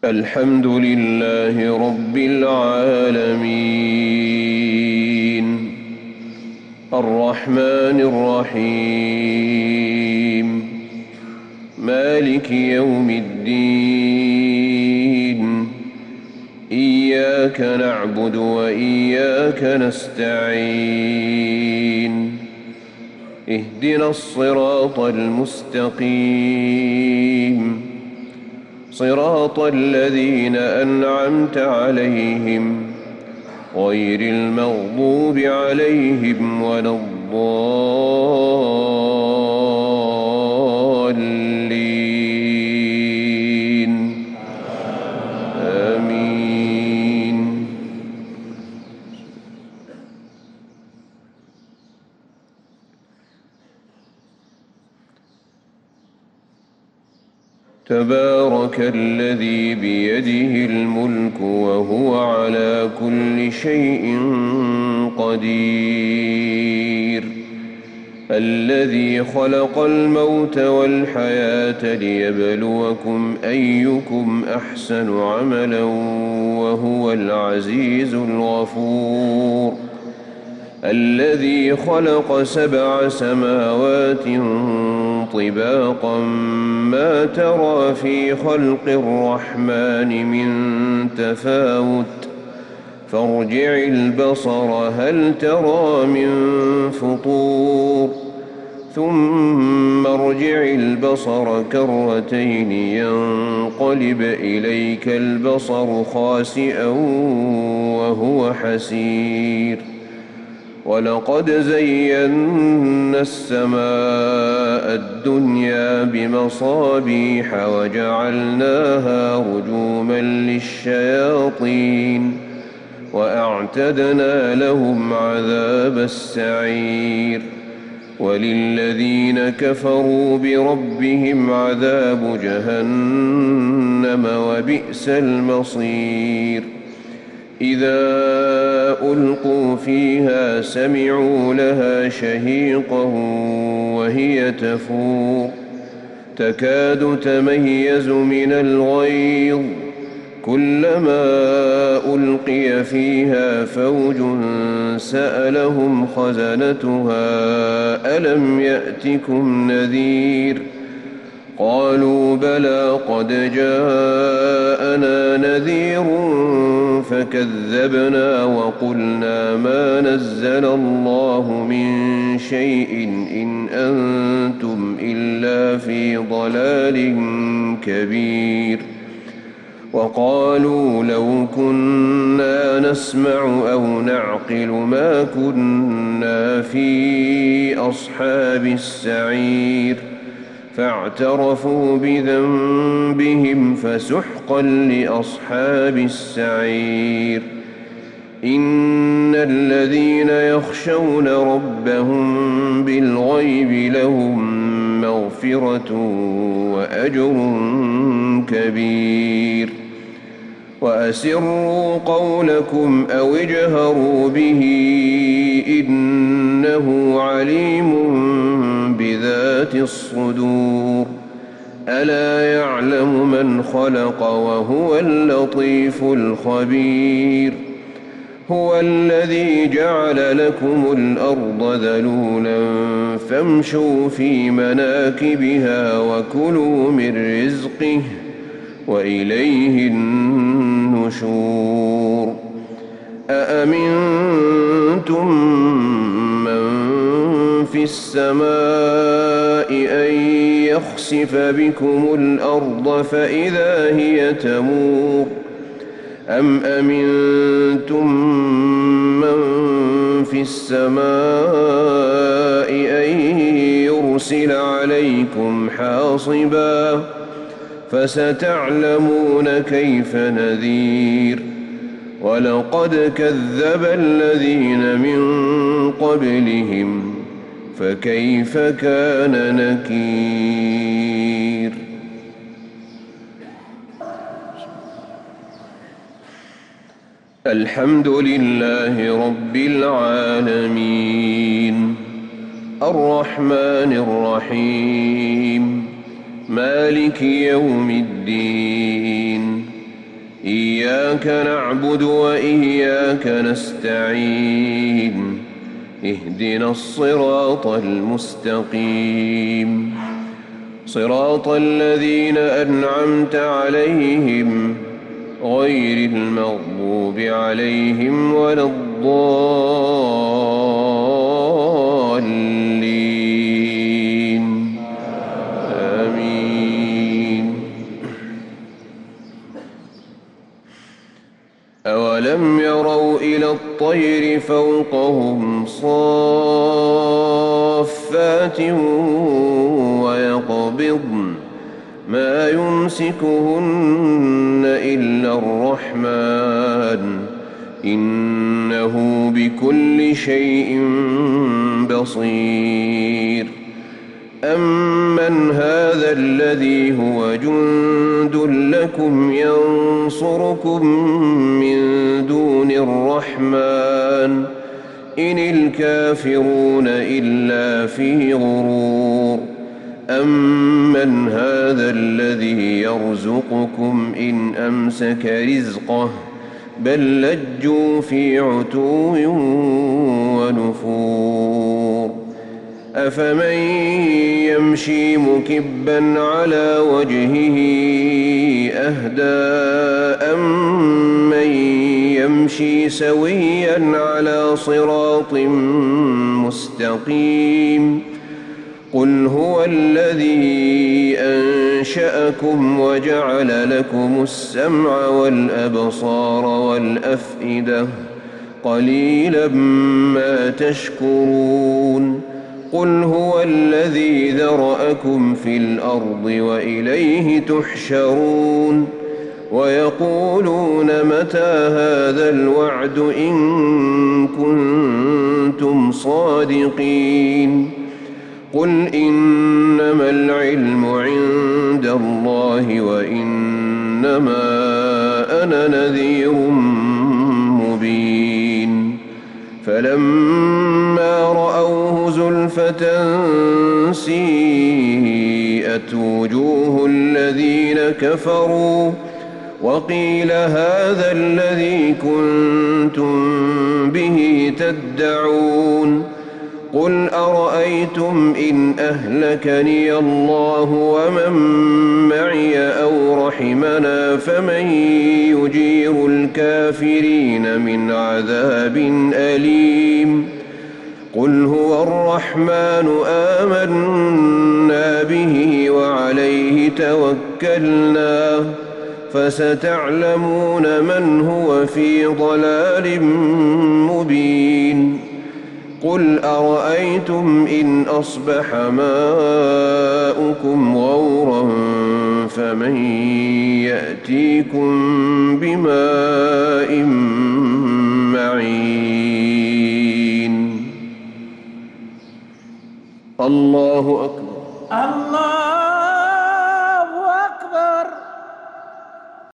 الحمد لله رب العالمين الرحمن الرحيم مالك يوم الدين إياك نعبد وإياك نستعين اهدنا الصراط المستقيم صراط الذين أنعمت عليهم غير المغضوب عليهم ولا الضالين آمين. تبارك الذي بيده الملك وهو على كل شيء قدير الذي خلق الموت والحياة ليبلوكم أيكم أحسن عملا وهو العزيز الغفور الذي خلق 7 سماوات طباقا ما ترى في خلق الرحمن من تفاوت فارجع البصر هل ترى من فطور ثم ارجع البصر كرتين ينقلب إليك البصر خاسئا وهو حسير ولقد زينا السماء الدنيا بمصابيح وجعلناها رجوما للشياطين وأعتدنا لهم عذاب السعير وللذين كفروا بربهم عذاب جهنم وبئس المصير إذا ألقوا فيها سمعوا لها شهيقا وهي تفور تكاد تميز من الغيظ كلما ألقي فيها فوج سألهم خزنتها ألم يأتكم نذير قالوا بلى قد جاءنا نذير فكذبنا وقلنا ما نزل الله من شيء إن أنتم إلا في ضلال كبير وقالوا لو كنا نسمع أو نعقل ما كنا في أصحاب السعير فاعترفوا بذنبهم فسحقا لأصحاب السعير إن الذين يخشون ربهم بالغيب لهم مغفرة وأجر كبير وأسروا قولكم أو اجهروا به إنه عليم بذات الصدور ألا يعلم من خلق وهو اللطيف الخبير هو الذي جعل لكم الأرض ذلولا فامشوا في مناكبها وكلوا من رزقه وإليه النشور أأمنتم من في السماء أن يخسف بكم الأرض فإذا هي تمور أم أمنتم من في السماء أن يرسل عليكم حاصبا فستعلمون كيف نذير ولقد كذب الذين من قبلهم فكيف كان نكير. الحمد لله رب العالمين الرحمن الرحيم مالك يوم الدين إياك نعبد وإياك نستعين اهدنا الصراط المستقيم صراط الذين أنعمت عليهم غير المغضوب عليهم ولا الضالين آمين. أولم يروا إلى الطير فوقهم صافات ويقبضن ما يمسكهن إلا الرحمن إنه بكل شيء بصير. أمن هذا الذي هو جند لكم ينصركم من دون الرحمن إن الكافرون إلا في غرور. أمن هذا الذي يرزقكم إن أمسك رزقه بل لجوا في عتو ونفور. أفمن يمشي مكبا على وجهه أهدى أمن يمشي سويا على صراط مستقيم. قل هو الذي أنشأكم وجعل لكم السمع والأبصار والأفئدة قليلا ما تشكرون. قل هو الذي ذرأكم في الأرض وإليه تحشرون. ويقولون متى هذا الوعد إن كنتم صادقين. قل إنما العلم عند الله وإنما أنا نذير مبين. فلما رأوه زلفة سيئت وجوه الذين كفروا وقيل هذا الذي كنتم به تدعون. قل أرأيتم إن أهلكني الله ومن معي أو رحمنا فمن يجير الكافرين من عذاب أليم. قل هو الرحمن آمنا به وعليه توكلنا فستعلمون من هو في ضلال مبين. قل أرأيتم إن أصبح ماؤكم غورا فمن يأتيكم بماء معين. الله أكبر. الله